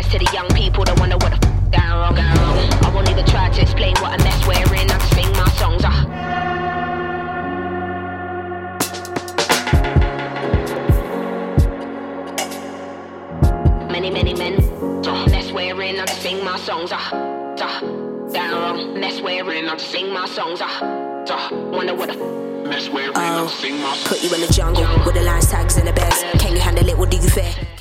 to the young people that wonder what the f*** going wrong. I won't even try to explain what a mess we're in. I just sing my songs. Many men, mess we're in. I just sing my songs. Going wrong, mess we're in. I just sing my songs. Wonder what the mess we're in. I just sing my songs. Put you in the jungle with the lions, tags and the bears. Can you handle it? What do you fear?